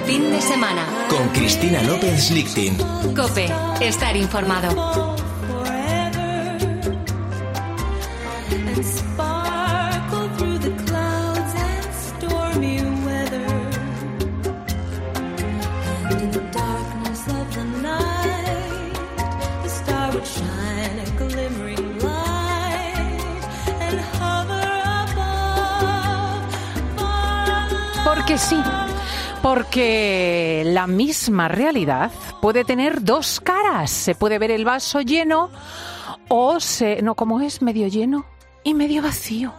Fin de semana. Con Cristina López Lichting. COPE. Estar informado. Porque sí, porque la misma realidad puede tener dos caras. Se puede ver el vaso lleno o como es, medio lleno y medio vacío.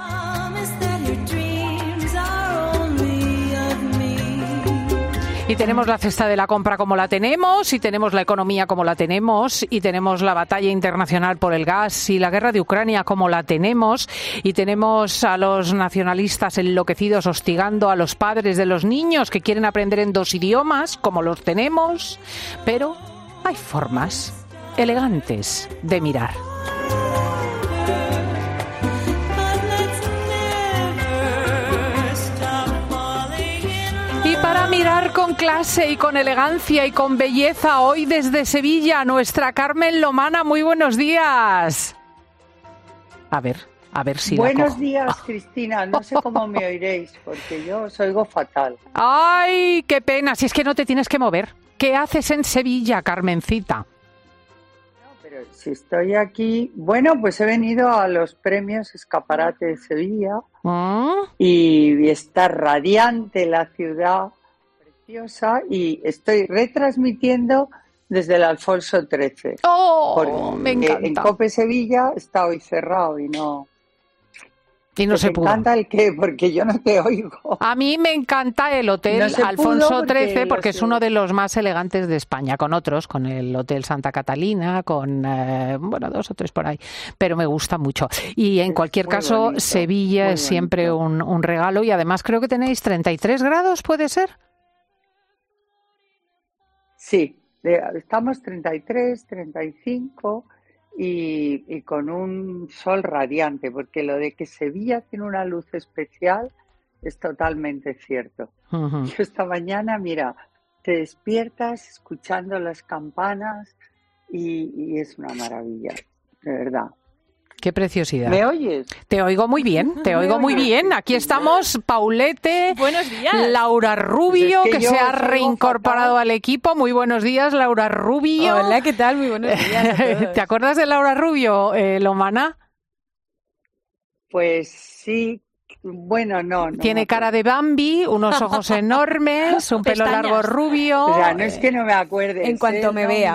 Y tenemos la cesta de la compra como la tenemos, y tenemos la economía como la tenemos, y tenemos la batalla internacional por el gas y la guerra de Ucrania como la tenemos, y tenemos a los nacionalistas enloquecidos hostigando a los padres de los niños que quieren aprender en 2 idiomas como los tenemos, pero hay formas elegantes de mirar. Para mirar con clase y con elegancia y con belleza, hoy desde Sevilla, nuestra Carmen Lomana. Muy buenos días. A ver si Buenos días, Cristina. No sé cómo me oiréis, porque yo os oigo fatal. ¡Ay, qué pena! Si es que no te tienes que mover. ¿Qué haces en Sevilla, Carmencita? No, pero si estoy aquí... Bueno, pues he venido a los premios Escaparate de Sevilla y está radiante la ciudad, preciosa, y estoy retransmitiendo desde el Alfonso XIII. ¡Oh, me encanta! En COPE Sevilla está hoy cerrado y no se pudo. ¿Te encanta el qué? Porque yo no te oigo. A mí me encanta el Hotel Alfonso XIII porque es uno de los más elegantes de España, con otros, con el Hotel Santa Catalina, con, 2 o 3 por ahí, pero me gusta mucho. Y en cualquier caso, bonito, Sevilla es siempre un regalo, y además creo que tenéis 33 grados, ¿puede ser? Sí, estamos 33, 35... Y con un sol radiante, porque lo de que Sevilla tiene una luz especial es totalmente cierto. Uh-huh. Yo esta mañana, mira, te despiertas escuchando las campanas y es una maravilla, de verdad. Qué preciosidad. ¿Me oyes? Te oigo muy bien, muy bien. Aquí estamos, Paulete. Buenos días. Laura Rubio, pues que se ha reincorporado al equipo. Muy buenos días, Laura Rubio. Hola, ¿qué tal? Muy buenos días a todos. ¿Te acuerdas de Laura Rubio, Lomana? Pues sí. Bueno, no. Tiene cara de Bambi, unos ojos enormes, un pelo largo rubio. O sea, no es que no me acuerde. En cuanto me vea.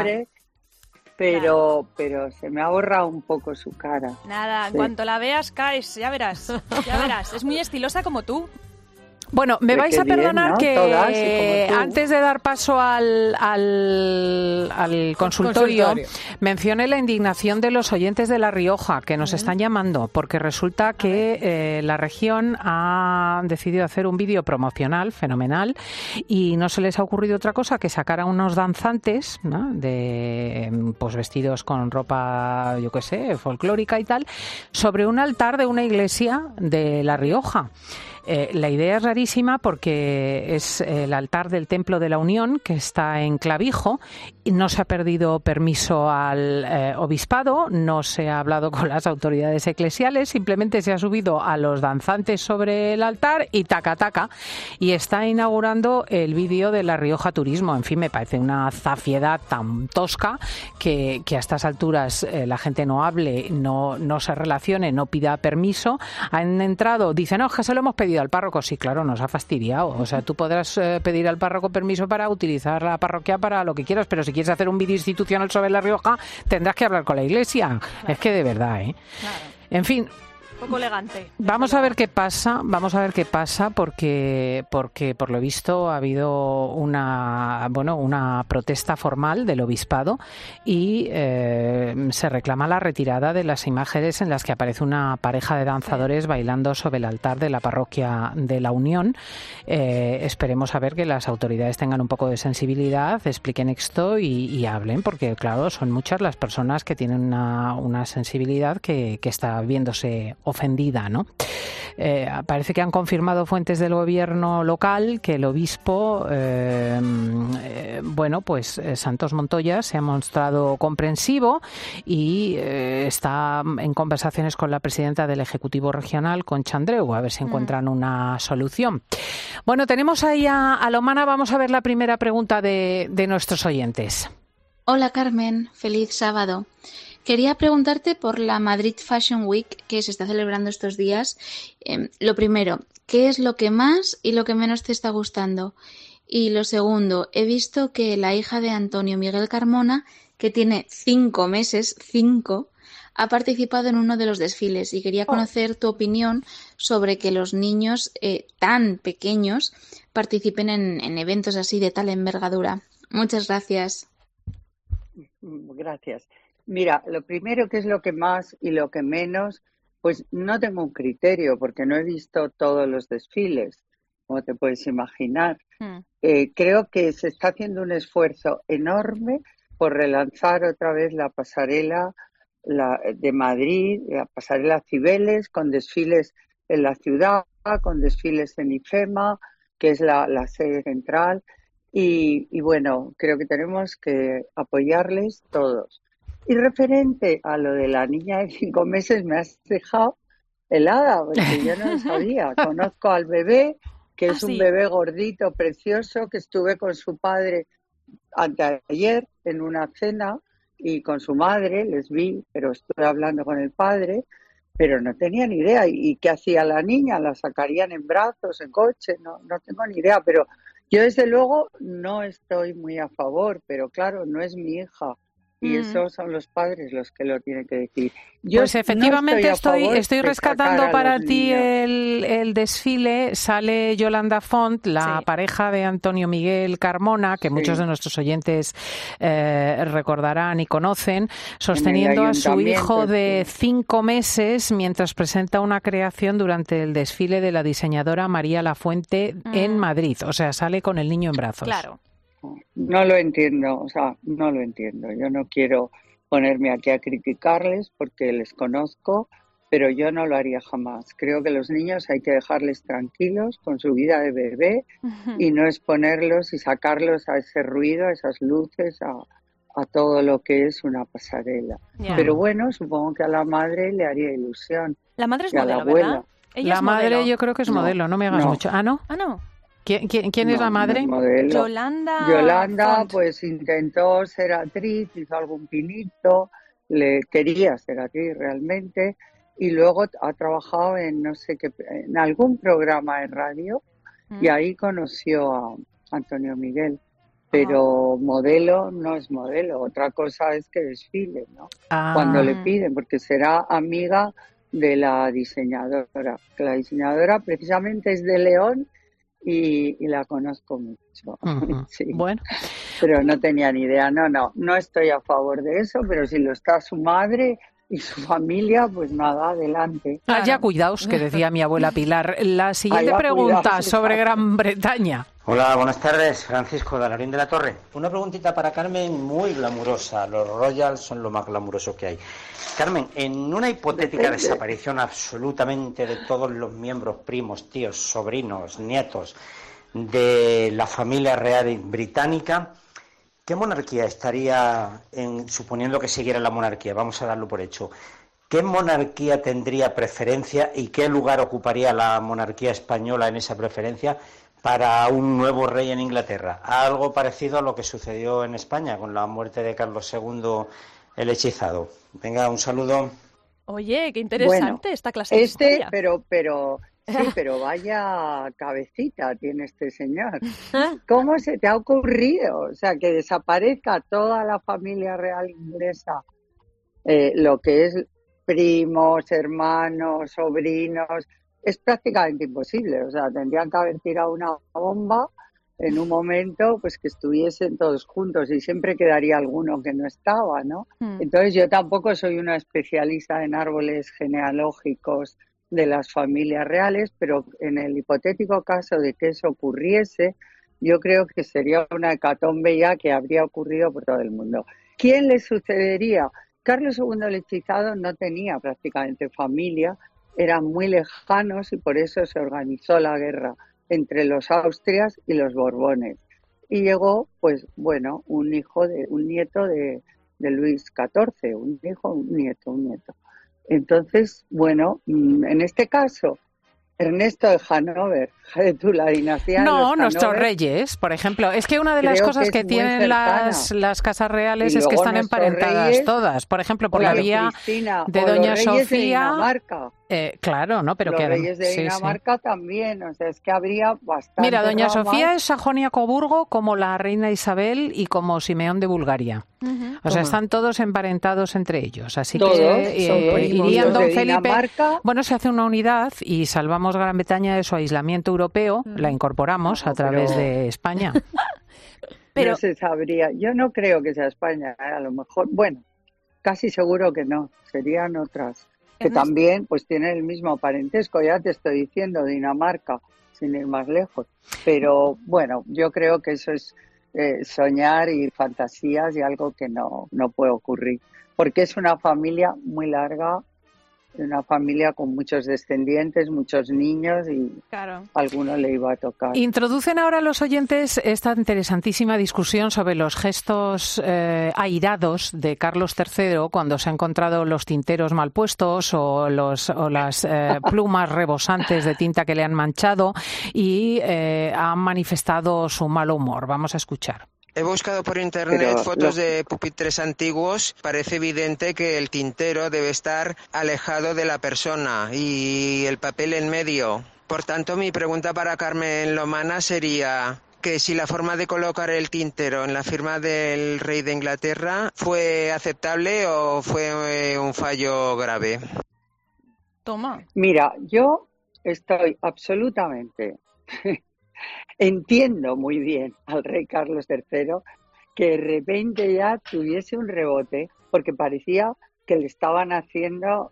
Pero se me ha borrado un poco su cara. Nada, en cuanto la veas caes, ya verás. Es muy estilosa como tú. Bueno, me vais a perdonar, ¿no? Que antes de dar paso al consultorio, mencione la indignación de los oyentes de La Rioja, que nos están llamando, porque resulta que la región ha decidido hacer un vídeo promocional fenomenal y no se les ha ocurrido otra cosa que sacar a unos danzantes, ¿no?, pues vestidos con ropa, yo qué sé, folclórica y tal, sobre un altar de una iglesia de La Rioja. La idea es rarísima porque es el altar del Templo de la Unión, que está en Clavijo, y no se ha pedido permiso al obispado, no se ha hablado con las autoridades eclesiales, simplemente se ha subido a los danzantes sobre el altar y taca, y está inaugurando el vídeo de La Rioja Turismo. En fin, me parece una zafiedad tan tosca que a estas alturas la gente no hable, no se relacione, no pida permiso. Han entrado, dicen, no, que se lo hemos pedido al párroco. Sí, claro, nos ha fastidiado. O sea, tú podrás pedir al párroco permiso para utilizar la parroquia para lo que quieras, pero si quieres hacer un vídeo institucional sobre La Rioja, tendrás que hablar con la iglesia. Claro. Es que de verdad, ¿eh? Claro. En fin. Un poco elegante. Vamos a ver qué pasa, porque por lo visto ha habido una protesta formal del obispado y se reclama la retirada de las imágenes en las que aparece una pareja de danzadores bailando sobre el altar de la parroquia de la Unión. Esperemos a ver que las autoridades tengan un poco de sensibilidad, expliquen esto y hablen, porque claro, son muchas las personas que tienen una sensibilidad que está viéndose ofendida, ¿no? Parece que han confirmado fuentes del gobierno local que el obispo, Santos Montoya, se ha mostrado comprensivo y está en conversaciones con la presidenta del Ejecutivo Regional, Concha Andreu, a ver si encuentran una solución. Bueno, tenemos ahí a Lomana. Vamos a ver la primera pregunta de nuestros oyentes. Hola Carmen, feliz sábado. Quería preguntarte por la Madrid Fashion Week que se está celebrando estos días. Lo primero, ¿qué es lo que más y lo que menos te está gustando? Y lo segundo, he visto que la hija de Antonio Miguel Carmona, que tiene 5 meses, ha participado en uno de los desfiles y quería conocer tu opinión sobre que los niños tan pequeños participen en eventos así de tal envergadura. Muchas gracias. Gracias. Mira, lo primero, que es lo que más y lo que menos, pues no tengo un criterio porque no he visto todos los desfiles, como te puedes imaginar. Creo que se está haciendo un esfuerzo enorme por relanzar otra vez la pasarela de Madrid, la pasarela Cibeles, con desfiles en la ciudad, con desfiles en IFEMA, que es la sede central. Y bueno, creo que tenemos que apoyarles todos. Y referente a lo de la niña de 5 meses, me has dejado helada, porque yo no lo sabía. Conozco al bebé, que es un bebé gordito, precioso, que estuve con su padre anteayer en una cena y con su madre, les vi, pero estuve hablando con el padre, pero no tenía ni idea. ¿Y qué hacía la niña? ¿La sacarían en brazos, en coche? No tengo ni idea, pero yo desde luego no estoy muy a favor, pero claro, no es mi hija. Y esos son los padres los que lo tienen que decir. Yo pues efectivamente estoy rescatando para ti niños. el desfile. Sale Yolanda Font, la pareja de Antonio Miguel Carmona, que muchos de nuestros oyentes recordarán y conocen, sosteniendo a su hijo de 5 meses mientras presenta una creación durante el desfile de la diseñadora María Lafuente en Madrid. O sea, sale con el niño en brazos. Claro. No lo entiendo, no lo entiendo. Yo no quiero ponerme aquí a criticarles porque les conozco, pero yo no lo haría jamás. Creo que los niños hay que dejarles tranquilos con su vida de bebé y no exponerlos y sacarlos a ese ruido, a esas luces, a todo lo que es una pasarela. Yeah. Pero bueno, supongo que a la madre le haría ilusión. La madre es y modelo, a la abuela. ¿verdad? La madre yo creo que es modelo, no me hagas mucho. ¿Ah, no? Ah, no. ¿Quién es la madre? Yolanda, pues intentó ser actriz, hizo algún pinito, le quería ser actriz realmente, y luego ha trabajado en no sé qué, en algún programa de radio, y ahí conoció a Antonio Miguel. Pero modelo no es modelo, otra cosa es que desfile, ¿no? Cuando le piden, porque será amiga de la diseñadora, que la diseñadora precisamente es de León, y la conozco mucho. Sí. Bueno. Pero no tenía ni idea. No estoy a favor de eso, pero si lo está su madre y su familia, pues nada, adelante. Ya cuidaos, que decía mi abuela Pilar. La siguiente pregunta sobre Gran Bretaña. Hola, buenas tardes, Francisco de Alarín de la Torre. Una preguntita para Carmen muy glamurosa. Los Royals son lo más glamuroso que hay. Carmen, en una hipotética desaparición absolutamente de todos los miembros, primos, tíos, sobrinos, nietos de la familia real británica, ¿qué monarquía estaría, suponiendo que siguiera la monarquía? Vamos a darlo por hecho. ¿Qué monarquía tendría preferencia y qué lugar ocuparía la monarquía española en esa preferencia para un nuevo rey en Inglaterra? Algo parecido a lo que sucedió en España con la muerte de Carlos II el hechizado. Venga, un saludo. Oye, qué interesante esta clase de historia. Pero vaya cabecita tiene este señor. ¿Cómo se te ha ocurrido? O sea, que desaparezca toda la familia real inglesa, lo que es primos, hermanos, sobrinos, es prácticamente imposible. O sea, tendrían que haber tirado una bomba en un momento, pues que estuviesen todos juntos y siempre quedaría alguno que no estaba, ¿no? Entonces yo tampoco soy una especialista en árboles genealógicos de las familias reales, pero en el hipotético caso de que eso ocurriese, yo creo que sería una hecatombe ya que habría ocurrido por todo el mundo. ¿Quién le sucedería? Carlos II el Hechizado no tenía prácticamente familia, eran muy lejanos y por eso se organizó la guerra entre los Austrias y los Borbones. Y llegó, pues bueno, un nieto de Luis XIV, un nieto. Entonces, bueno, en este caso, Ernesto de Hannover, tú, la dinastía de los No, Hannover, nuestros reyes, por ejemplo. Es que una de las creo cosas que que es muy tienen las casas reales Y es que luego están nuestros emparentadas reyes, todas. Por ejemplo, por la oye, vía Cristina, de o los Doña reyes de Sofía. Dinamarca. Claro, ¿no? Pero Los que reyes de sí, sí. Dinamarca también, o sea, es que habría bastante Mira, Doña ramas. Sofía es Sajonia-Coburgo como la reina Isabel y como Simeón de Bulgaria. O sea, están todos emparentados entre ellos. Así Todos, que son primos. irían Los Don de Felipe. Dinamarca. Bueno, se hace una unidad y salvamos Gran Bretaña de su aislamiento europeo, la incorporamos a través de España. Pero- No se sabría. Yo no creo que sea España, a lo mejor, bueno, casi seguro que no, serían otras. Que Ernesto. también pues tienen el mismo parentesco, ya te estoy diciendo, Dinamarca, sin ir más lejos. Pero bueno, yo creo que eso es soñar y fantasías y algo que no puede ocurrir. Porque es una familia muy larga, una familia con muchos descendientes, muchos niños y Claro. alguno le iba a tocar. Introducen ahora los oyentes esta interesantísima discusión sobre los gestos airados de Carlos III cuando se han encontrado los tinteros mal puestos o las plumas rebosantes de tinta que le han manchado y han manifestado su mal humor. Vamos a escuchar. He buscado por internet Pero fotos de pupitres antiguos. Parece evidente que el tintero debe estar alejado de la persona y el papel en medio. Por tanto, mi pregunta para Carmen Lomana sería que si la forma de colocar el tintero en la firma del rey de Inglaterra fue aceptable o fue un fallo grave. Toma. Mira, yo estoy absolutamente... Entiendo muy bien al rey Carlos III que de repente ya tuviese un rebote porque parecía que le estaban haciendo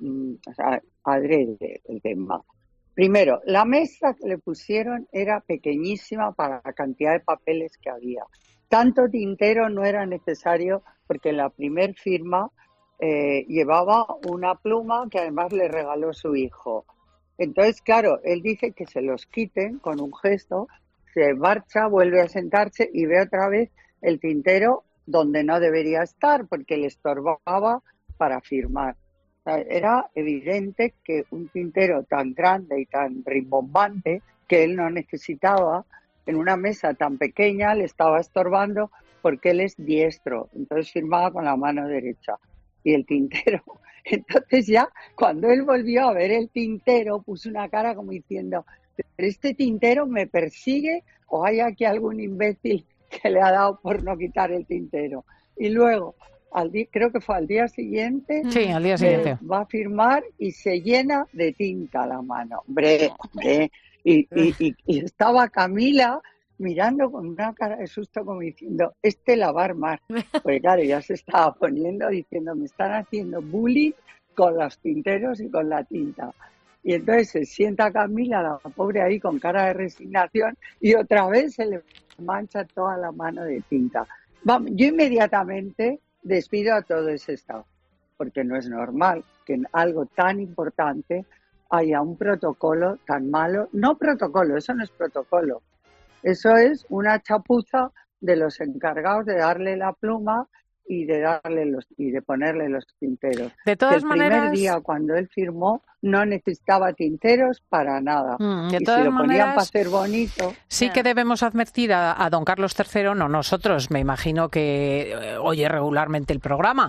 adrede el tema. Primero, la mesa que le pusieron era pequeñísima para la cantidad de papeles que había. Tanto tintero no era necesario porque en la primer firma llevaba una pluma que además le regaló su hijo. Entonces, claro, él dice que se los quiten con un gesto, se marcha, vuelve a sentarse y ve otra vez el tintero donde no debería estar porque le estorbaba para firmar. O sea, era evidente que un tintero tan grande y tan rimbombante que él no necesitaba en una mesa tan pequeña le estaba estorbando porque él es diestro, entonces firmaba con la mano derecha y el tintero. Entonces ya cuando él volvió a ver el tintero puso una cara como diciendo: ¿pero este tintero me persigue o hay aquí algún imbécil que le ha dado por no quitar el tintero? Y luego, creo que fue al día siguiente, Sí, al día siguiente. va a firmar y se llena de tinta la mano. Hombre. Y estaba Camila mirando con una cara de susto como diciendo: este la va a armar. Pues claro, ya se estaba poniendo diciendo: me están haciendo bullying con los tinteros y con la tinta. Y entonces se sienta Camila, la pobre ahí con cara de resignación, y otra vez se le mancha toda la mano de tinta. Vamos, yo inmediatamente despido a todo ese staff, porque no es normal que en algo tan importante haya un protocolo tan malo. No protocolo, eso no es protocolo. Eso es una chapuza de los encargados de darle la pluma y de ponerle los tinteros. De todas el maneras, primer día cuando él firmó no necesitaba tinteros para nada. de Y todas si lo ponían maneras, para hacer bonito. sí que debemos advertir a don Carlos III, no nosotros, me imagino que oye regularmente el programa,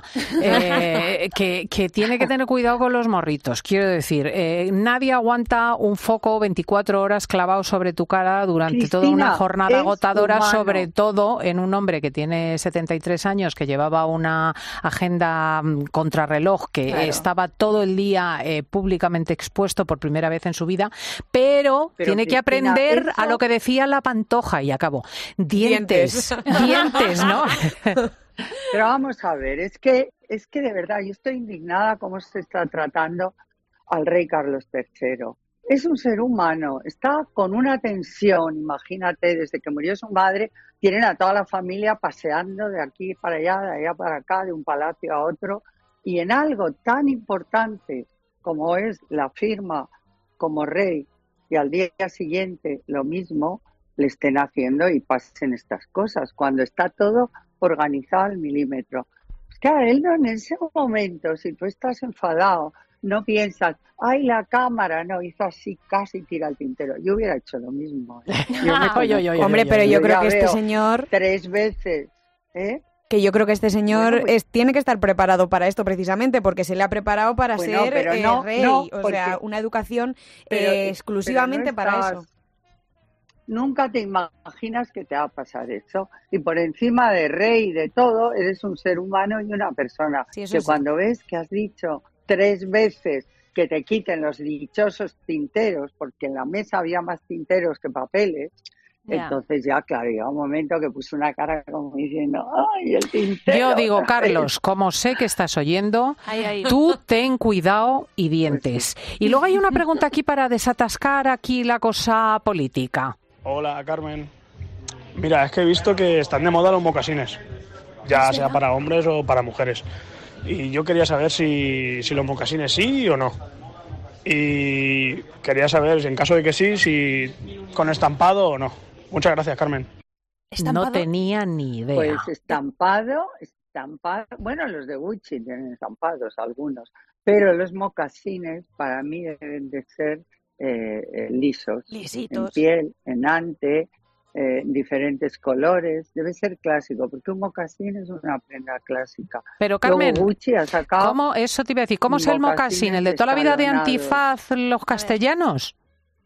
que tiene que tener cuidado con los morritos. Quiero decir, nadie aguanta un foco 24 horas clavado sobre tu cara durante Cristina, toda una jornada es agotadora, humano. sobre todo en un hombre que tiene 73 años, que llevaba una agenda contrarreloj, que Claro. estaba todo el día públicamente expuesto por primera vez en su vida, pero tiene que Cristina, aprender a eso- lo que decía la Pantoja, y acabo. Dientes, ¿no? Pero vamos a ver, es que de verdad yo estoy indignada cómo se está tratando al rey Carlos III. Es un ser humano, está con una tensión, imagínate, desde que murió su madre, tienen a toda la familia paseando de aquí para allá, de allá para acá, de un palacio a otro, y en algo tan importante como es la firma como rey y al día siguiente lo mismo, le estén haciendo y pasen estas cosas, cuando está todo organizado al milímetro. Pues claro, él no, en ese momento, si tú estás enfadado, no piensas, ¡ay, la cámara! No, hizo así, casi tira el tintero. Yo hubiera hecho lo mismo. Hombre, pero yo creo que este señor... 3 veces, ¿eh? Que yo creo que este señor tiene que estar preparado para esto precisamente, porque se le ha preparado para ser rey. O sea, una educación exclusivamente pero para eso. Nunca te imaginas que te va a pasar eso. Y por encima de rey y de todo, eres un ser humano y una persona. Sí, que cuando ves que has dicho 3 veces que te quiten los dichosos tinteros, porque en la mesa había más tinteros que papeles, entonces ya, claro, llega un momento que puso una cara como diciendo, ¡ay, el tintero! Yo digo, Carlos, como sé que estás oyendo, tú ten cuidado y dientes. Y luego hay una pregunta aquí para desatascar aquí la cosa política. Hola, Carmen. Mira, es que he visto que están de moda los mocasines, ya sea para hombres o para mujeres. Y yo quería saber si los mocasines sí o no. Y quería saber, si en caso de que sí, si con estampado o no. Muchas gracias, Carmen. No tenía ni idea. Pues estampado, bueno, los de Gucci tienen estampados algunos, pero los mocasines para mí deben de ser lisos, lisitos, en piel, en ante, diferentes colores, debe ser clásico, porque un mocasín es una prenda clásica. Pero Carmen, luego Gucci ha sacado ¿cómo, eso te iba a decir, cómo es el mocasín? ¿El de toda la vida de Antifaz, los castellanos?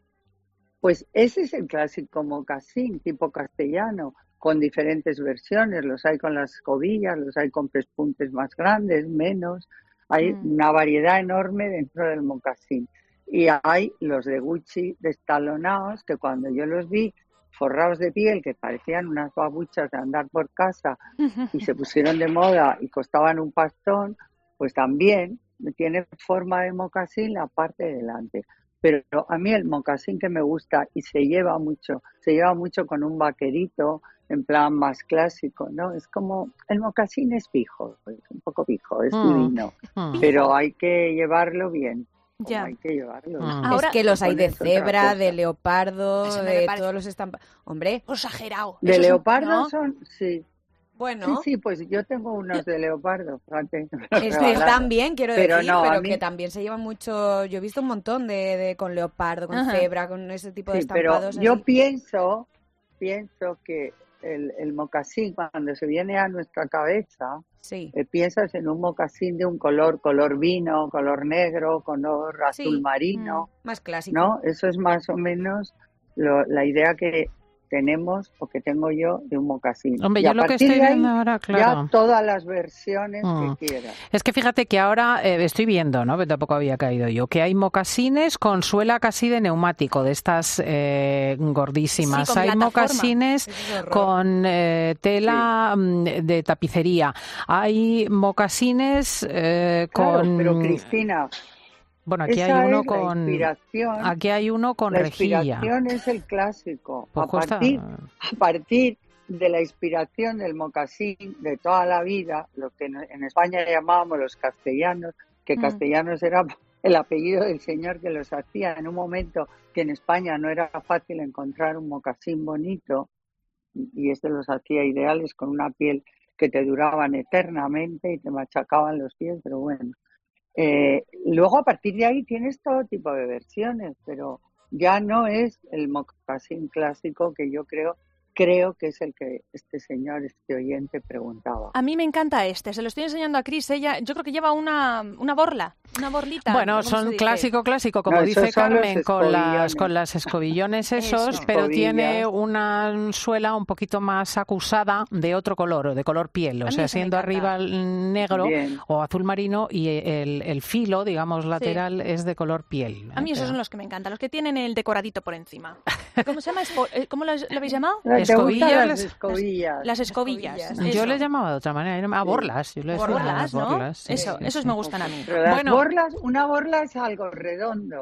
Pues ese es el clásico mocasín, tipo castellano, con diferentes versiones. Los hay con las escobillas, los hay con pespuntes más grandes, menos. Hay una variedad enorme dentro del mocasín. Y hay los de Gucci destalonados, que cuando yo los vi forrados de piel, que parecían unas babuchas de andar por casa, y se pusieron de moda y costaban un pastón, pues también tiene forma de mocasín la parte de delante. Pero a mí el mocasín que me gusta y se lleva mucho con un vaquerito, en plan más clásico, ¿no? Es como, el mocasín es pijo, es un poco pijo, es divino, pero hay que llevarlo bien. Ya. Hay que llevarlo. Ahora, es que los hay de cebra, de leopardo, de todos los estampados. Hombre, exagerado. De leopardo, ¿no? Son, sí. Bueno. Sí, pues yo tengo unos de leopardo, fíjate. Están bien, quiero decir, no, pero que también se llevan mucho. Yo he visto un montón de con leopardo, con cebra, con ese tipo de estampados. Pero yo pienso que el mocasín, cuando se viene a nuestra cabeza, piensas en un mocasín de un color vino, color negro, color azul marino. Más clásico. ¿No? Eso es más o menos la idea que tenemos o que tengo yo de un mocasín. Hombre, yo lo que estoy viendo ahora, claro. Ya todas las versiones que quieras. Es que fíjate que ahora estoy viendo, ¿no? Pero tampoco había caído yo, que hay mocasines con suela casi de neumático, de estas gordísimas. Sí, hay mocasines con tela de tapicería. Hay mocasines con... Pero Cristina... Bueno, aquí hay uno con la rejilla. La inspiración es el clásico. Pues a partir de la inspiración del mocasín de toda la vida, lo que en España llamábamos los castellanos, que castellanos era el apellido del señor que los hacía en un momento que en España no era fácil encontrar un mocasín bonito, y este los hacía ideales con una piel que te duraban eternamente y te machacaban los pies, pero bueno. Luego a partir de ahí tienes todo tipo de versiones, pero ya no es el mocasín clásico que yo creo que es el que este señor, este oyente preguntaba. A mí me encanta se lo estoy enseñando a Cris, ella yo creo que lleva una borlita. Bueno, son clásico, como dice Carmen, con las escobillones esos, pero tiene una suela un poquito más acusada de otro color, de color piel, o sea, siendo arriba negro o azul marino y el filo, digamos, lateral es de color piel. A mí esos son los que me encantan, los que tienen el decoradito por encima. ¿Cómo se llama? ¿Cómo lo habéis llamado? Las escobillas. Las escobillas. Yo les llamaba de otra manera, borlas. Yo les borlas, ¿no? Borlas, sí, esos me gustan a mí. Pero una borla es algo redondo.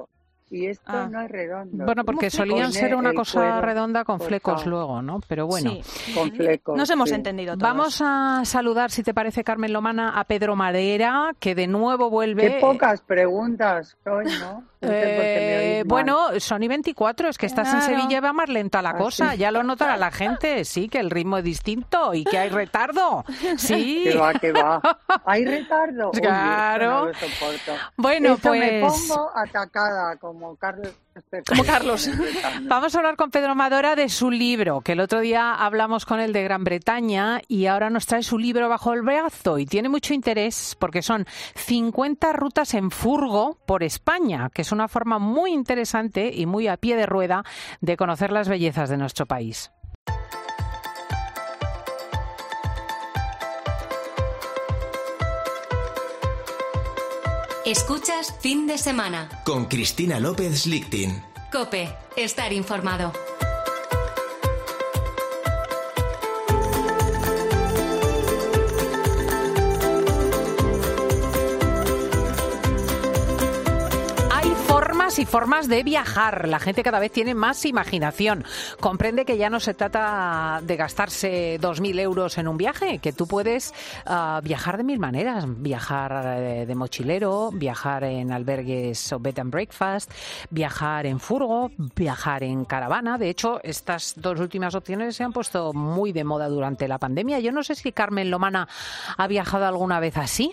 y esto no es redondo. Bueno, porque solían ser una cosa redonda con flecos luego, ¿no? Pero bueno. Sí, con flecos. Nos hemos entendido todos. Vamos a saludar, si te parece, Carmen Lomana, a Pedro Madera, que de nuevo vuelve. Qué pocas preguntas hoy, ¿no? Bueno, son y 24, es que estás en Sevilla y va más lenta la cosa. Ya lo notará la gente, sí, que el ritmo es distinto y que hay retardo. Sí. Que va. ¿Hay retardo? Claro. Uy, no lo soporto. Bueno, eso pues me pongo atacada como Carlos. Vamos a hablar con Pedro Madera de su libro, que el otro día hablamos con él de Gran Bretaña y ahora nos trae su libro bajo el brazo y tiene mucho interés porque son 50 rutas en furgo por España, que es una forma muy interesante y muy a pie de rueda de conocer las bellezas de nuestro país. Escuchas Fin de Semana. Con Cristina López Lichtin. COPE. Estar informado. Y formas de viajar. La gente cada vez tiene más imaginación. Comprende que ya no se trata de gastarse 2.000 euros en un viaje, que tú puedes viajar de mil maneras. Viajar de mochilero, viajar en albergues o bed and breakfast, viajar en furgo, viajar en caravana. De hecho, estas dos últimas opciones se han puesto muy de moda durante la pandemia. Yo no sé si Carmen Lomana ha viajado alguna vez así.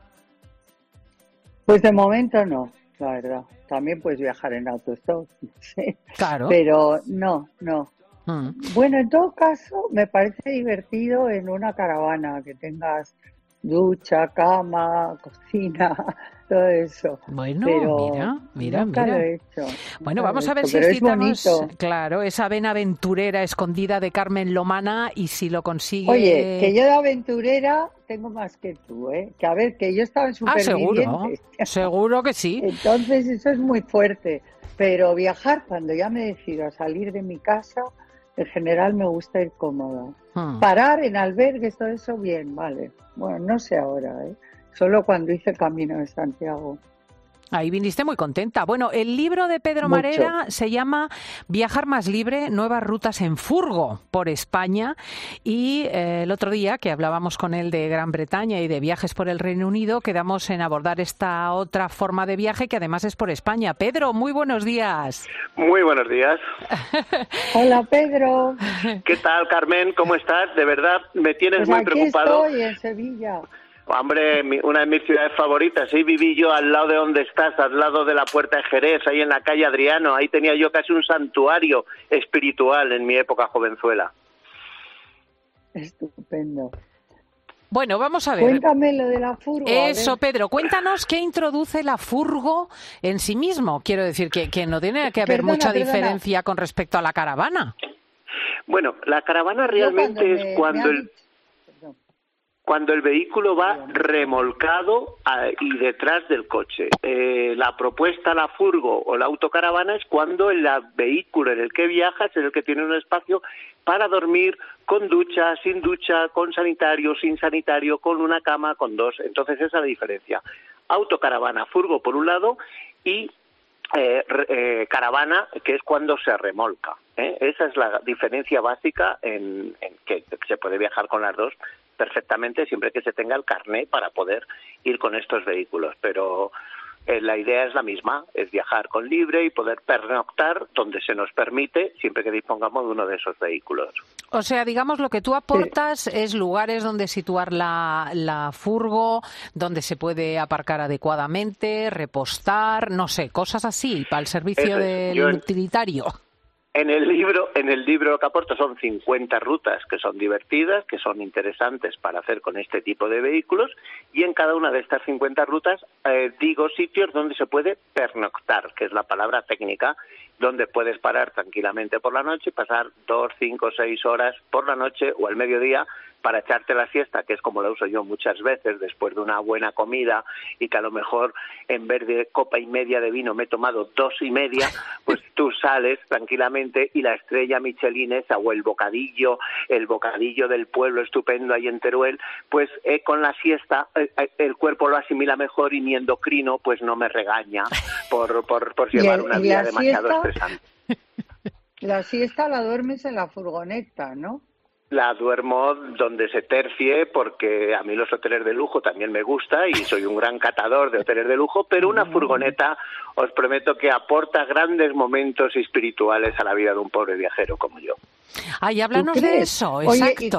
Pues de momento no, la verdad. También puedes viajar en autostop, ¿sí? Claro. Pero no. Bueno, en todo caso, me parece divertido en una caravana que tengas ducha, cama, cocina, todo eso. Bueno, pero mira. Lo he hecho. Bueno, vamos a ver si citamos, claro, esa vena aventurera escondida de Carmen Lomana y si lo consigue. Oye, que yo de aventurera tengo más que tú, ¿eh? Que a ver, que yo estaba en Supervivientes. Seguro que sí. Entonces eso es muy fuerte. Pero viajar, cuando ya me decido a salir de mi casa, en general me gusta ir cómoda. Parar en albergues, todo eso, bien, vale. Bueno, no sé ahora, ¿eh? Solo cuando hice el Camino de Santiago. Ahí viniste muy contenta. Bueno, el libro de Pedro Madera se llama Viajar más libre, nuevas rutas en furgo por España. Y el otro día que hablábamos con él de Gran Bretaña y de viajes por el Reino Unido, quedamos en abordar esta otra forma de viaje que además es por España. Pedro, muy buenos días. Muy buenos días. Hola, Pedro. ¿Qué tal, Carmen? ¿Cómo estás? De verdad, me tienes pues muy aquí preocupado. Estoy en Sevilla. Hombre, una de mis ciudades favoritas. Ahí viví yo al lado de donde estás, al lado de la Puerta de Jerez, ahí en la calle Adriano. Ahí tenía yo casi un santuario espiritual en mi época jovenzuela. Estupendo. Bueno, vamos a ver. Cuéntame lo de la furgo. Eso, Pedro, cuéntanos qué introduce la furgo en sí mismo. Quiero decir que no tiene que haber mucha diferencia con respecto a la caravana. Bueno, la caravana realmente es cuando el vehículo va remolcado y detrás del coche. La propuesta, la furgo o la autocaravana es cuando el vehículo en el que viajas es el que tiene un espacio para dormir con ducha, sin ducha, con sanitario, sin sanitario, con una cama, con dos. Entonces esa es la diferencia. Autocaravana, furgo por un lado y caravana, que es cuando se remolca. Esa es la diferencia básica en que se puede viajar con las dos perfectamente siempre que se tenga el carné para poder ir con estos vehículos, pero la idea es la misma, es viajar con libre y poder pernoctar donde se nos permite, siempre que dispongamos de uno de esos vehículos. O sea, digamos, lo que tú aportas es lugares donde situar la furgo, donde se puede aparcar adecuadamente, repostar, no sé, cosas así, para el servicio del utilitario. En el libro lo que aporto son 50 rutas que son divertidas, que son interesantes para hacer con este tipo de vehículos, y en cada una de estas 50 rutas digo sitios donde se puede pernoctar, que es la palabra técnica, donde puedes parar tranquilamente por la noche y pasar 2, 5, 6 horas por la noche o al mediodía para echarte la siesta, que es como la uso yo muchas veces después de una buena comida y que a lo mejor en vez de copa y media de vino me he tomado 2 y media, pues tú sales tranquilamente y la estrella Michelin esa o el bocadillo del pueblo estupendo ahí en Teruel, pues con la siesta el cuerpo lo asimila mejor y mi endocrino pues no me regaña por llevar una vida demasiado estresante. La siesta la duermes en la furgoneta, ¿no? La duermo donde se tercie, porque a mí los hoteles de lujo también me gusta y soy un gran catador de hoteles de lujo, pero una furgoneta os prometo que aporta grandes momentos espirituales a la vida de un pobre viajero como yo. Ay, háblanos de eso, exacto. Oye, y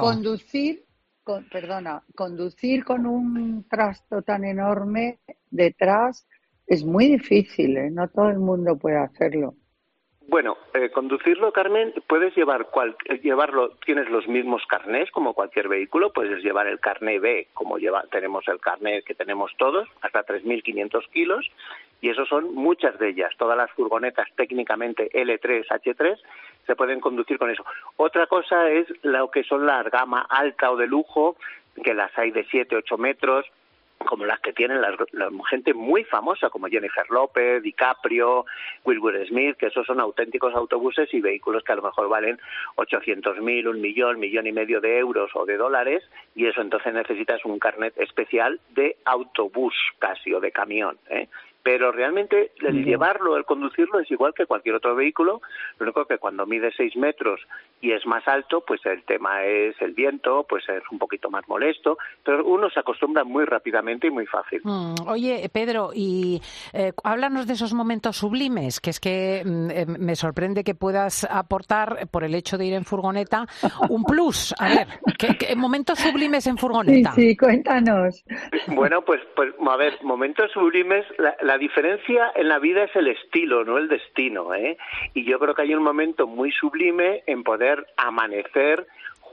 conducir con un trasto tan enorme detrás es muy difícil, ¿eh? No todo el mundo puede hacerlo. Bueno, conducirlo, Carmen, puedes llevarlo, tienes los mismos carnés como cualquier vehículo, puedes llevar el carné B, como tenemos el carné que tenemos todos, hasta 3.500 kilos, y eso son muchas de ellas. Todas las furgonetas técnicamente L3, H3, se pueden conducir con eso. Otra cosa es lo que son la gama alta o de lujo, que las hay de 7, 8 metros, como las que tienen la gente muy famosa como Jennifer López, DiCaprio, Will Smith, que esos son auténticos autobuses y vehículos que a lo mejor valen 800.000, 1.000.000, 1,5 millones de euros o de dólares, y eso entonces necesitas un carnet especial de autobús casi o de camión, ¿eh? Pero realmente el llevarlo, el conducirlo es igual que cualquier otro vehículo, lo único que cuando mide 6 metros y es más alto, pues el tema es el viento, pues es un poquito más molesto, pero uno se acostumbra muy rápidamente y muy fácil. Oye, Pedro, y háblanos de esos momentos sublimes, que es que me sorprende que puedas aportar, por el hecho de ir en furgoneta, un plus. A ver, ¿qué momentos sublimes en furgoneta? Sí, cuéntanos. Bueno, pues a ver, momentos sublimes, la diferencia en la vida es el estilo, no el destino, ¿eh? Y yo creo que hay un momento muy sublime en poder amanecer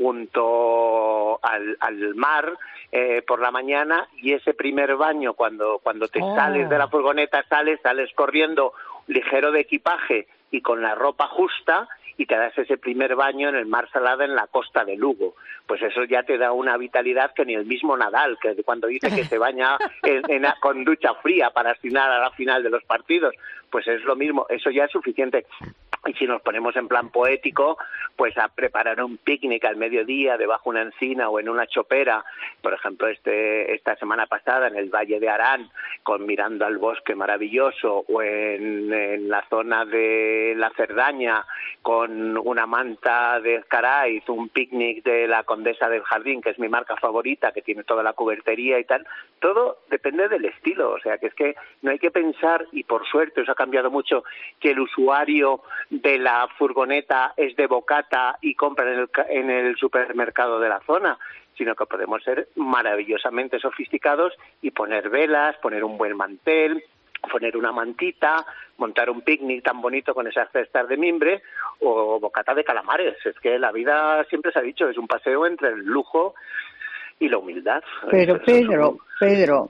junto al mar por la mañana, y ese primer baño cuando te sales de la furgoneta, sales corriendo ligero de equipaje y con la ropa justa, y te das ese primer baño en el mar Salada en la costa de Lugo. Pues eso ya te da una vitalidad que ni el mismo Nadal, que cuando dice que se baña con ducha fría para aspirar a la final de los partidos, pues es lo mismo, eso ya es suficiente. Y si nos ponemos en plan poético, pues a preparar un picnic al mediodía debajo de una encina o en una chopera, por ejemplo esta semana pasada en el Valle de Arán, mirando al bosque maravilloso, o en la zona de la Cerdaña con una manta de Ezcaray, un picnic de la Condesa del Jardín, que es mi marca favorita, que tiene toda la cubertería y tal. Todo depende del estilo, o sea que es que no hay que pensar, y por suerte eso ha cambiado mucho, que el usuario de la furgoneta es de bocata y compra en el supermercado de la zona, sino que podemos ser maravillosamente sofisticados y poner velas, poner un buen mantel, poner una mantita, montar un picnic tan bonito con esas cestas de mimbre o bocata de calamares. Es que la vida, siempre se ha dicho, es un paseo entre el lujo y la humildad. Pero Pedro,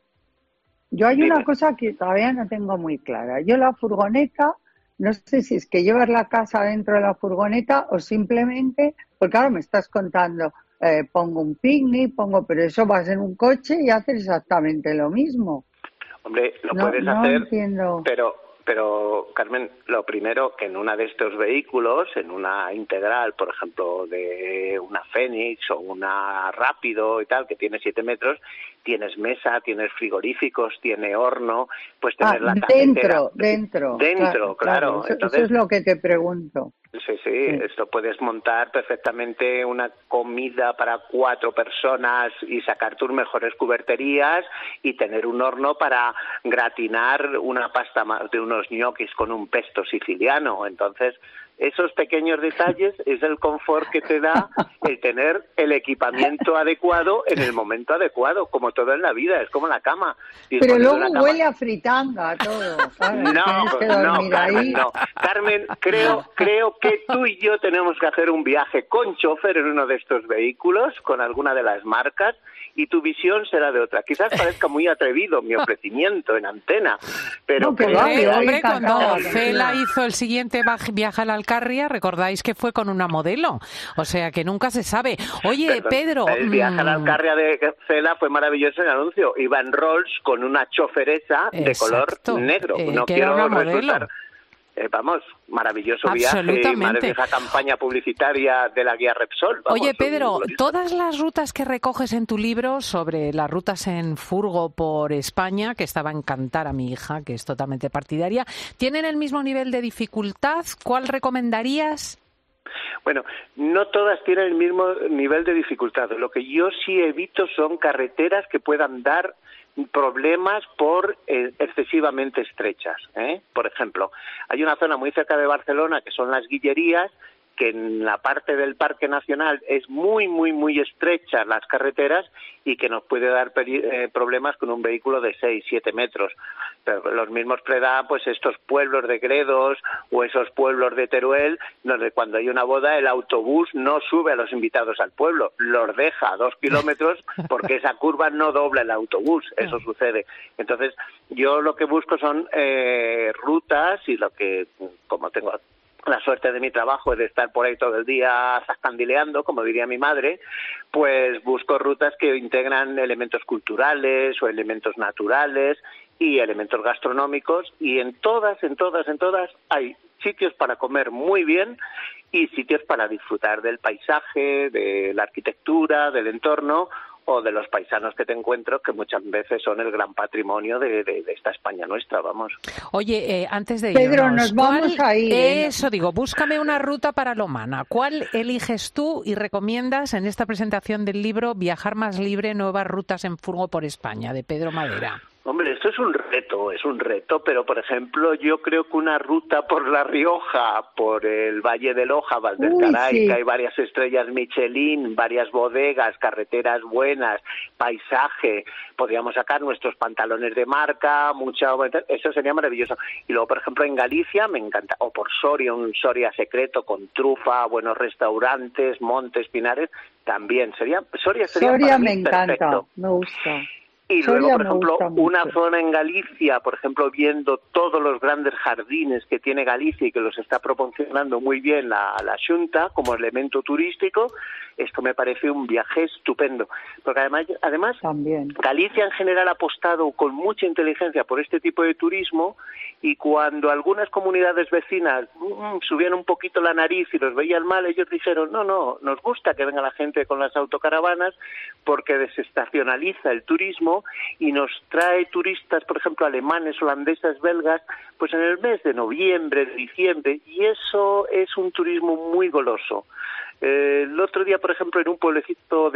yo hay una cosa que todavía no tengo muy clara. Yo la furgoneta, no sé si es que llevas la casa dentro de la furgoneta o simplemente, porque ahora me estás contando, pongo un picnic, pero eso vas en un coche y haces exactamente lo mismo. Hombre, lo puedes hacer, entiendo. Pero Carmen, lo primero, que en una de estos vehículos, en una integral, por ejemplo, de una Fénix o una Rápido y tal, que tiene 7 metros, tienes mesa, tienes frigoríficos, tiene horno, pues tener la cafetera. Dentro, claro. Entonces, eso es lo que te pregunto. Sí, esto puedes montar perfectamente una comida para 4 personas y sacar tus mejores cuberterías y tener un horno para gratinar una pasta de unos ñoquis con un pesto siciliano. Entonces, esos pequeños detalles es el confort que te da el tener el equipamiento adecuado en el momento adecuado, como todo en la vida, es como la cama. Pero luego huele a fritanga todo, ¿sabes? No, Carmen, no. Carmen, creo que tú y yo tenemos que hacer un viaje con chofer en uno de estos vehículos, con alguna de las marcas, y tu visión será de otra. Quizás parezca muy atrevido mi ofrecimiento en antena, pero... Hombre, cuando Cela hizo el siguiente viaje a la Alcarria, recordáis que fue con una modelo, o sea que nunca se sabe. Oye, Pedro... El viaje a la Alcarria de Cela fue maravilloso en el anuncio. Iba en Rolls con una choferesa de color negro. No quiero resultar... vamos, maravilloso viaje y maravillosa campaña publicitaria de la guía Repsol. Vamos, oye, Pedro, todas las rutas que recoges en tu libro sobre las rutas en furgo por España, que esta va a encantar a mi hija, que es totalmente partidaria, ¿tienen el mismo nivel de dificultad? ¿Cuál recomendarías? Bueno, no todas tienen el mismo nivel de dificultad. Lo que yo sí evito son carreteras que puedan dar problemas por excesivamente estrechas, ¿eh? Por ejemplo, hay una zona muy cerca de Barcelona que son las Guillerías, que en la parte del Parque Nacional es muy, muy, muy estrecha las carreteras y que nos puede dar problemas con un vehículo de 6, 7 metros. Pero los mismos predan pues estos pueblos de Gredos o esos pueblos de Teruel, donde cuando hay una boda el autobús no sube a los invitados al pueblo, los deja a 2 kilómetros porque esa curva no dobla el autobús, eso sucede. Entonces yo lo que busco son rutas y lo que, como tengo la suerte de mi trabajo es de estar por ahí todo el día zascandileando, como diría mi madre, pues busco rutas que integran elementos culturales o elementos naturales y elementos gastronómicos, y en todas hay sitios para comer muy bien y sitios para disfrutar del paisaje, de la arquitectura, del entorno o de los paisanos que te encuentro, que muchas veces son el gran patrimonio de esta España nuestra, vamos. Oye, antes de Pedro, irnos, nos vamos a ir. Eso digo, búscame una ruta para Lomana. ¿Cuál eliges tú y recomiendas en esta presentación del libro Viajar más libre, nuevas rutas en furgo por España, de Pedro Madera? Hombre, esto es un reto, pero por ejemplo yo creo que una ruta por La Rioja, por el Valle de Loja, Valdelcaray, sí, que hay varias estrellas Michelin, varias bodegas, carreteras buenas, paisaje, podríamos sacar nuestros pantalones de marca, eso sería maravilloso. Y luego, por ejemplo, en Galicia me encanta, o por Soria, un Soria secreto con trufa, buenos restaurantes, montes, pinares, también Soria para mí me encanta, perfecto. Me gusta. Y luego, por ejemplo, una zona en Galicia, por ejemplo, viendo todos los grandes jardines que tiene Galicia y que los está proporcionando muy bien la Xunta como elemento turístico, esto me parece un viaje estupendo. Porque además también Galicia en general ha apostado con mucha inteligencia por este tipo de turismo, y cuando algunas comunidades vecinas subían un poquito la nariz y los veían mal, ellos dijeron, no, nos gusta que venga la gente con las autocaravanas porque desestacionaliza el turismo y nos trae turistas, por ejemplo, alemanes, holandeses, belgas, pues en el mes de noviembre, de diciembre, y eso es un turismo muy goloso. El otro día, por ejemplo, en un pueblecito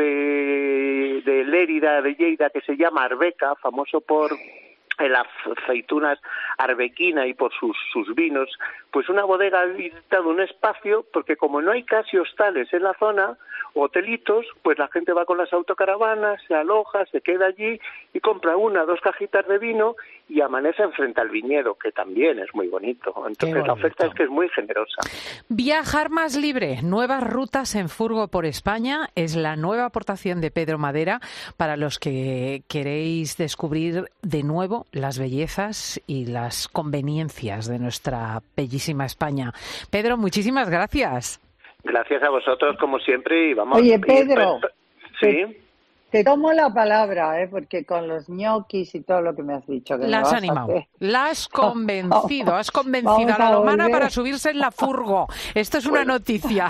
de Lérida, de Lleida, que se llama Arbeca, famoso por las aceitunas arbequina y por sus vinos, pues una bodega ha visitado un espacio, porque como no hay casi hostales en la zona, hotelitos, pues la gente va con las autocaravanas, se aloja, se queda allí y compra 1 o 2 cajitas de vino y amanece enfrente al viñedo, que también es muy bonito. Entonces la oferta es que es muy generosa. Viajar más libre, nuevas rutas en furgo por España, es la nueva aportación de Pedro Madera para los que queréis descubrir de nuevo las bellezas y las conveniencias de nuestra bellísima España. Pedro, muchísimas gracias. Gracias a vosotros, como siempre, y vamos... Oye, Pedro, ¿sí? Te tomo la palabra, porque con los ñoquis y todo lo que me has dicho... Que la has animado, la has convencido, has convencido a la Lomana para subirse en la furgo. Esto es una noticia.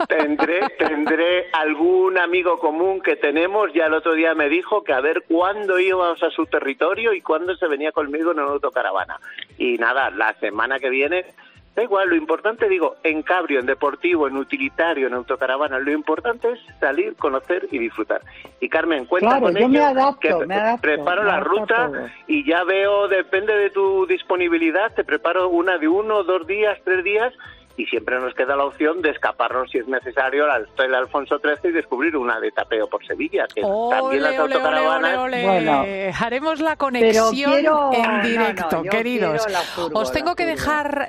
Tendré algún amigo común que tenemos, ya el otro día me dijo que a ver cuándo íbamos a su territorio y cuándo se venía conmigo en una autocaravana. Y nada, la semana que viene... Da igual, lo importante, digo, en cabrio, en deportivo, en utilitario, en autocaravana, lo importante es salir, conocer y disfrutar. Y Carmen, cuenta con ello, que preparo la ruta y ya veo, depende de tu disponibilidad, te preparo una de 1, 2 días, 3 días, y siempre nos queda la opción de escaparnos, si es necesario, al Hotel Alfonso XIII y descubrir una de tapeo por Sevilla, que también las autocaravanas... Bueno, haremos la conexión en directo, queridos. Os tengo que dejar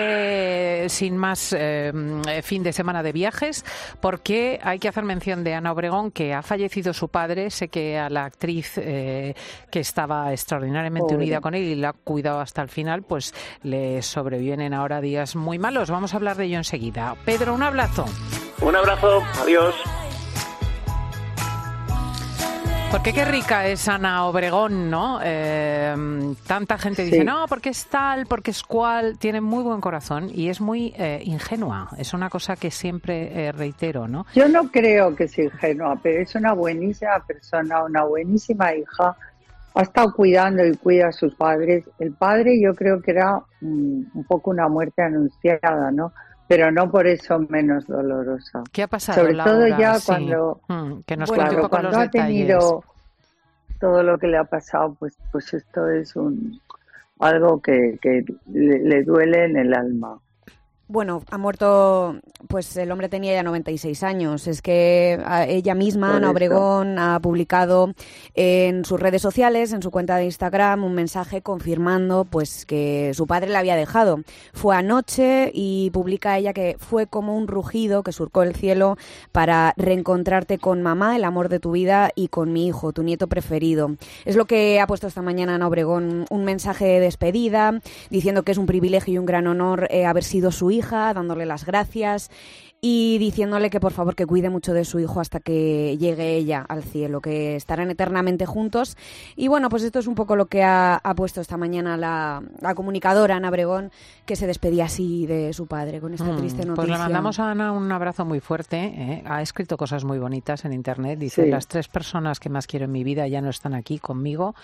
sin más fin de semana de viajes, porque hay que hacer mención de Ana Obregón, que ha fallecido su padre. Sé que a la actriz que estaba extraordinariamente unida con él y la ha cuidado hasta el final, pues le sobrevienen ahora días muy malos. Vamos a hablar de ello enseguida. Pedro, un abrazo. Un abrazo, adiós. Porque qué rica es Ana Obregón, ¿no? Tanta gente dice, no, porque es tal, porque es cual. Tiene muy buen corazón y es muy ingenua. Es una cosa que siempre reitero, ¿no? Yo no creo que sea ingenua, pero es una buenísima persona, una buenísima hija. Ha estado cuidando y cuida a sus padres. El padre yo creo que era un poco una muerte anunciada, ¿no? Pero no por eso menos dolorosa. ¿Qué ha pasado, sobre Laura? todo ya Sí. cuando, que nos cuente un poco cuando los ha detalles. tenido todo lo que le ha pasado, pues esto es algo que le duele en el alma. Bueno, ha muerto, pues el hombre tenía ya 96 años. Es que ella misma, Ana Obregón, ha publicado en sus redes sociales, en su cuenta de Instagram, un mensaje confirmando pues que su padre la había dejado. Fue anoche y publica ella que fue como un rugido que surcó el cielo para reencontrarte con mamá, el amor de tu vida, y con mi hijo, tu nieto preferido. Es lo que ha puesto esta mañana Ana Obregón, un mensaje de despedida, diciendo que es un privilegio y un gran honor haber sido su hija, dándole las gracias y diciéndole que por favor que cuide mucho de su hijo hasta que llegue ella al cielo, que estarán eternamente juntos. Y bueno, pues esto es un poco lo que ha puesto esta mañana la comunicadora Ana Obregón, que se despedía así de su padre con esta triste noticia. Pues le mandamos a Ana un abrazo muy fuerte. Ha escrito cosas muy bonitas en internet. Dice, las 3 personas que más quiero en mi vida ya no están aquí conmigo.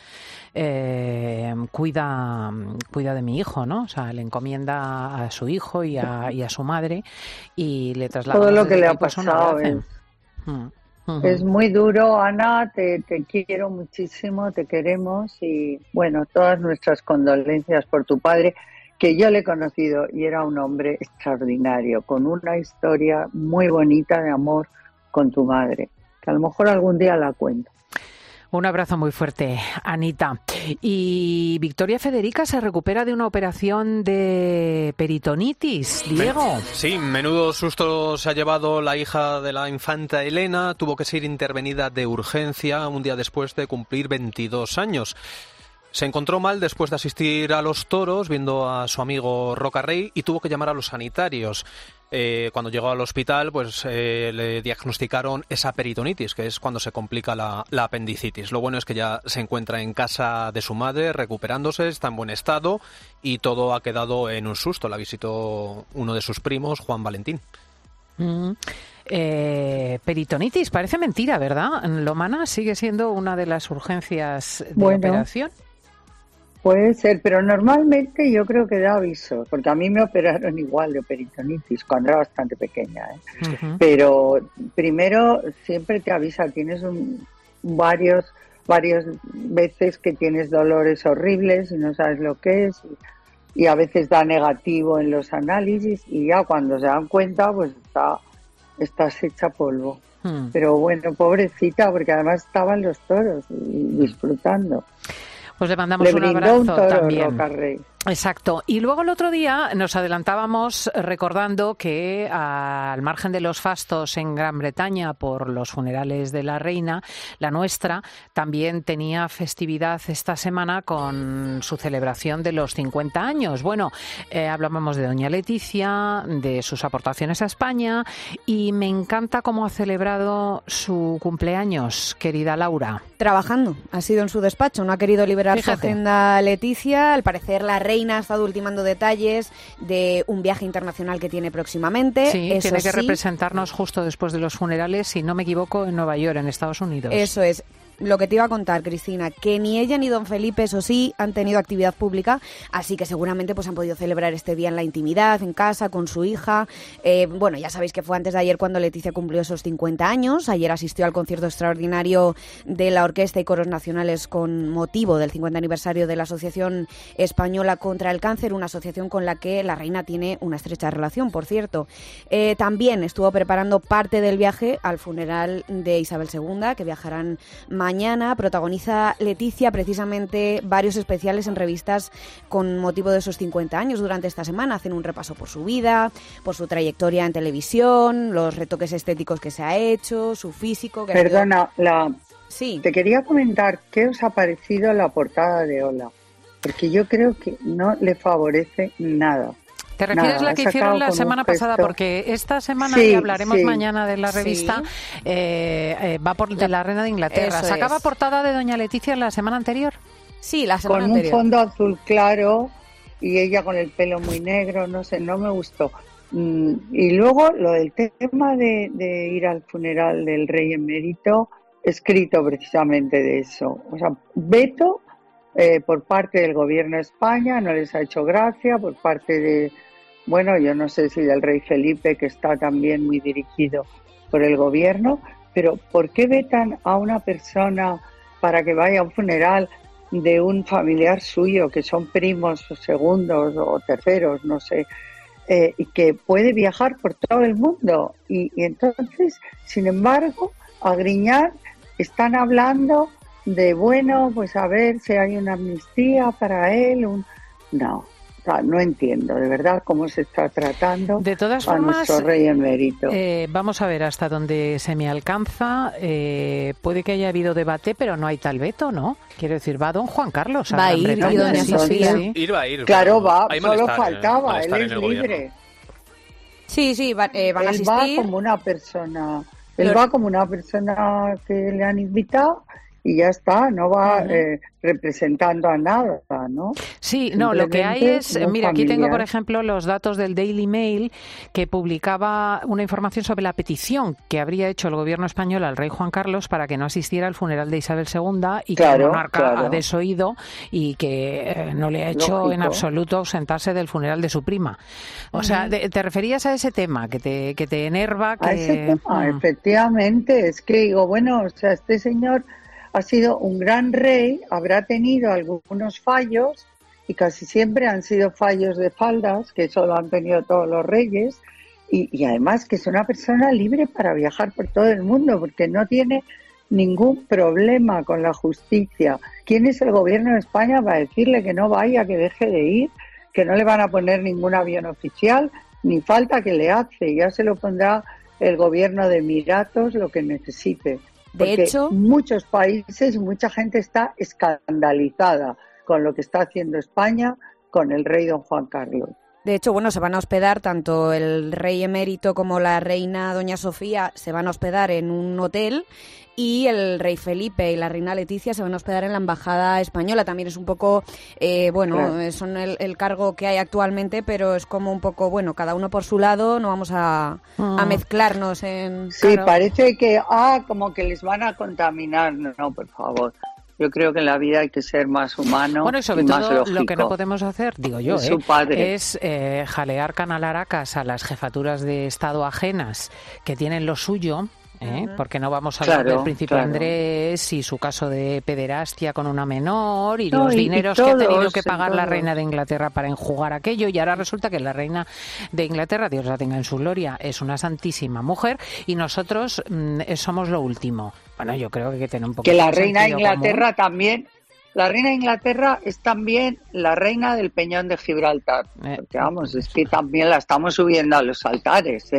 Cuida de mi hijo, ¿no? O sea, le encomienda a su hijo y a su madre y le traslada todo lo que le ha pasado. Es muy duro, Ana, te quiero muchísimo, te queremos y bueno, todas nuestras condolencias por tu padre, que yo le he conocido y era un hombre extraordinario, con una historia muy bonita de amor con tu madre, que a lo mejor algún día la cuento. Un abrazo muy fuerte, Anita. Y Victoria Federica se recupera de una operación de peritonitis. Diego. Sí, menudo susto se ha llevado la hija de la infanta Elena. Tuvo que ser intervenida de urgencia un día después de cumplir 22 años. Se encontró mal después de asistir a los toros, viendo a su amigo Rocarrey, y tuvo que llamar a los sanitarios. Cuando llegó al hospital, pues le diagnosticaron esa peritonitis, que es cuando se complica la apendicitis. Lo bueno es que ya se encuentra en casa de su madre, recuperándose, está en buen estado y todo ha quedado en un susto. La visitó uno de sus primos, Juan Valentín. Peritonitis, parece mentira, ¿verdad? Lomana sigue siendo una de las urgencias de operación. Puede ser, pero normalmente yo creo que da aviso, porque a mí me operaron igual de peritonitis cuando era bastante pequeña, Pero primero siempre te avisa, tienes varias veces que tienes dolores horribles y no sabes lo que es, y a veces da negativo en los análisis y ya cuando se dan cuenta pues estás hecha polvo. Pero bueno, pobrecita, porque además estaban los toros y disfrutando. Pues le mandamos un abrazo también. Rocarrey. Exacto. Y luego el otro día nos adelantábamos recordando que al margen de los fastos en Gran Bretaña por los funerales de la reina, la nuestra también tenía festividad esta semana con su celebración de los 50 años. Bueno, hablábamos de doña Leticia, de sus aportaciones a España y me encanta cómo ha celebrado su cumpleaños, querida Laura. Trabajando, ha sido en su despacho, no ha querido liberar su agenda Leticia. Al parecer la reina ha estado ultimando detalles de un viaje internacional que tiene próximamente. Sí, tiene que representarnos justo después de los funerales, si no me equivoco, en Nueva York, en Estados Unidos. Eso es. Lo que te iba a contar, Cristina, que ni ella ni don Felipe, eso sí, han tenido actividad pública, así que seguramente pues han podido celebrar este día en la intimidad, en casa, con su hija. Bueno, ya sabéis que fue antes de ayer cuando Leticia cumplió esos 50 años. Ayer asistió al concierto extraordinario de la Orquesta y Coros Nacionales con motivo del 50 aniversario de la Asociación Española contra el Cáncer, una asociación con la que la reina tiene una estrecha relación, por cierto. También estuvo preparando parte del viaje al funeral de Isabel II, que viajarán mañana. Protagoniza Leticia precisamente varios especiales en revistas con motivo de esos 50 años durante esta semana. Hacen un repaso por su vida, por su trayectoria en televisión, los retoques estéticos que se ha hecho, su físico. Perdona, sí. Te quería comentar qué os ha parecido la portada de Hola, porque yo creo que no le favorece nada. ¿Te refieres a la que hicieron la semana pasada? Porque esta semana, y hablaremos mañana de la revista, va por de la Reina de Inglaterra. ¿Sacaba portada de doña Leticia la semana anterior? Sí, la semana con anterior. Un fondo azul claro y ella con el pelo muy negro, no sé, no me gustó. Y luego lo del tema de ir al funeral del rey emérito, escrito precisamente de eso. O sea, veto por parte del gobierno de España, no les ha hecho gracia, por parte de, bueno, yo no sé si del rey Felipe, que está también muy dirigido por el gobierno, pero ¿por qué vetan a una persona para que vaya a un funeral de un familiar suyo, que son primos o segundos o terceros, no sé, y que puede viajar por todo el mundo? Y entonces, sin embargo, a Griñán están hablando de, bueno, pues a ver si hay una amnistía para él. No, o sea, no entiendo de verdad cómo se está tratando de todas a formas, nuestro rey emérito. Vamos a ver hasta dónde se me alcanza. Puede que haya habido debate, pero no hay tal veto, ¿no? Quiero decir, va don Juan Carlos. Va a ir, y doña Sofía. Va a ir. Claro, va, solo faltaba, él es libre. Sí, van a asistir. Él va como una persona, que le han invitado y ya está, no va representando a nada, ¿no? Sí, no, lo que hay es, mira, aquí tengo por ejemplo los datos del Daily Mail, que publicaba una información sobre la petición que habría hecho el gobierno español al rey Juan Carlos para que no asistiera al funeral de Isabel II y que el monarca ha desoído y que no le ha hecho en absoluto ausentarse del funeral de su prima. O sea, te referías a ese tema que te enerva. A ese tema, efectivamente, es que digo, bueno, o sea, este señor ha sido un gran rey, habrá tenido algunos fallos y casi siempre han sido fallos de faldas, que eso lo han tenido todos los reyes, y además que es una persona libre para viajar por todo el mundo porque no tiene ningún problema con la justicia. ¿Quién es el gobierno de España para decirle que no vaya, que deje de ir, que no le van a poner ningún avión oficial, ni falta que le hace? Ya se lo pondrá el gobierno de Emiratos lo que necesite. Porque de hecho, muchos países, mucha gente está escandalizada con lo que está haciendo España con el rey don Juan Carlos. De hecho, bueno, se van a hospedar tanto el rey emérito como la reina doña Sofía, se van a hospedar en un hotel, y el rey Felipe y la reina Leticia se van a hospedar en la embajada española. También es un poco, son el cargo que hay actualmente, pero es como un poco, bueno, cada uno por su lado, no vamos a mezclarnos en... Sí, claro. Parece que, como que les van a contaminar. No, por favor. Yo creo que en la vida hay que ser más humano, bueno, y sobre todo más lógico. Lo que no podemos hacer, digo yo, es jalear canalaracas a las jefaturas de Estado ajenas que tienen lo suyo. Porque no vamos a hablar del príncipe Andrés y su caso de pederastia con una menor y los dineros que ha tenido que pagar la reina de Inglaterra para enjugar aquello, y ahora resulta que la reina de Inglaterra, Dios la tenga en su gloria, es una santísima mujer y nosotros somos lo último. Bueno, yo creo que hay que tener un poco que la reina de Inglaterra también. La reina de Inglaterra es también la reina del Peñón de Gibraltar. Porque vamos, es que también la estamos subiendo a los altares,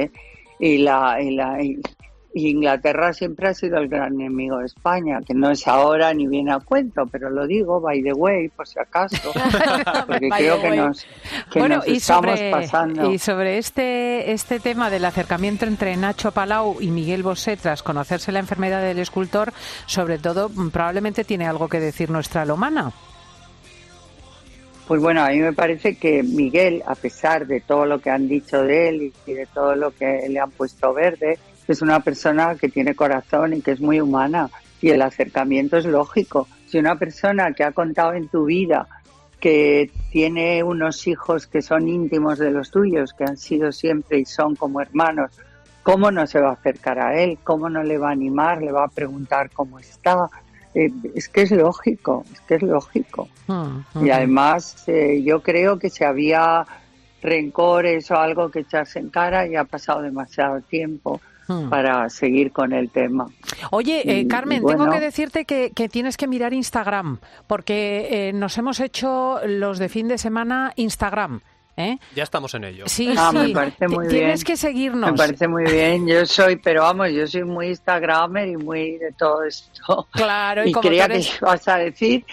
Y Inglaterra siempre ha sido el gran enemigo de España, que no es ahora ni viene a cuento, pero lo digo, by the way, por si acaso, porque creo que nos estamos pasando. Y sobre este tema del acercamiento entre Nacho Palau y Miguel Bosé tras conocerse la enfermedad del escultor, sobre todo, probablemente tiene algo que decir nuestra Lomana. Pues bueno, a mí me parece que Miguel, a pesar de todo lo que han dicho de él y de todo lo que le han puesto verde, es una persona que tiene corazón y que es muy humana, y el acercamiento es lógico. Si una persona que ha contado en tu vida que tiene unos hijos que son íntimos de los tuyos, que han sido siempre y son como hermanos, ¿cómo no se va a acercar a él? ¿Cómo no le va a animar? ¿Le va a preguntar cómo está? Es que es lógico. Y además yo creo que si había rencores o algo que echarse en cara, ya ha pasado demasiado tiempo para seguir con el tema. Oye, Carmen, tengo que decirte que tienes que mirar Instagram, porque nos hemos hecho los de fin de semana Instagram. Ya estamos en ello. Sí, me parece muy bien. Tienes que seguirnos. Me parece muy bien. Yo soy muy instagramer y muy de todo esto. Claro. Y creía que ibas a decir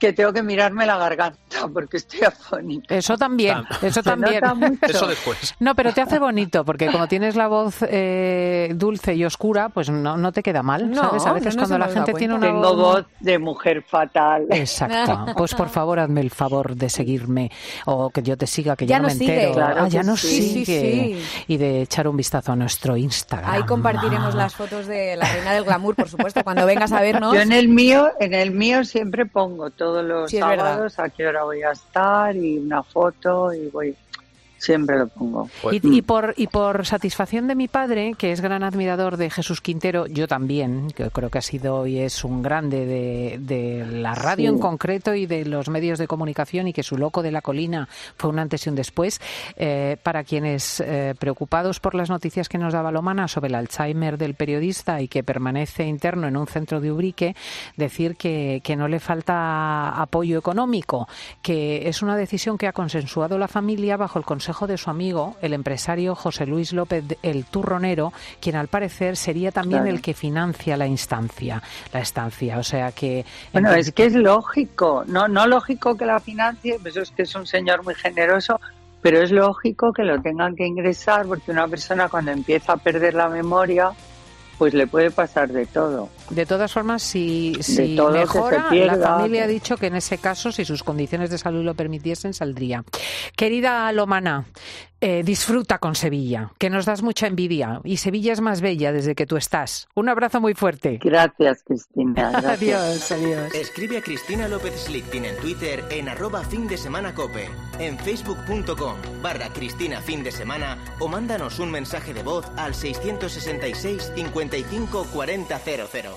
que tengo que mirarme la garganta porque estoy afónica. Eso también, eso también. Eso después. No, pero te hace bonito porque como tienes la voz dulce y oscura, pues no te queda mal, ¿sabes? A veces cuando la gente tiene una Tengo voz de mujer fatal. Exacto. Pues por favor, hazme el favor de seguirme o que yo te siga, que ya no me entero. Claro ya nos sí. sigue. Y de echar un vistazo a nuestro Instagram. Ahí compartiremos las fotos de la reina del glamour, por supuesto, cuando vengas a vernos. Yo en el mío siempre pongo todos los sábados a qué hora voy a estar y una foto y voy. Siempre lo pongo. Y por satisfacción de mi padre, que es gran admirador de Jesús Quintero, yo también, que creo que ha sido y es un grande de la radio en concreto y de los medios de comunicación, y que su Loco de la Colina fue un antes y un después. Para quienes preocupados por las noticias que nos daba Lomana sobre el Alzheimer del periodista y que permanece interno en un centro de Ubrique, decir que no le falta apoyo económico, que es una decisión que ha consensuado la familia bajo el consejo de su amigo, el empresario José Luis López el Turronero, quien al parecer sería también el que financia la estancia. O sea que... Bueno, es que es lógico, no lógico que la financie, pues es que es un señor muy generoso, pero es lógico que lo tengan que ingresar porque una persona cuando empieza a perder la memoria, pues le puede pasar de todo. De todas formas, si todo mejora, pierda, la familia ha dicho que en ese caso, si sus condiciones de salud lo permitiesen, saldría. Querida Lomana, disfruta con Sevilla, que nos das mucha envidia, y Sevilla es más bella desde que tú estás. Un abrazo muy fuerte. Gracias, Cristina. Gracias. Adiós. Escribe a Cristina López Slichting en Twitter en @findesemanacope, en facebook.com/Cristina Fin de Semana, o mándanos un mensaje de voz al 666 55 40 00.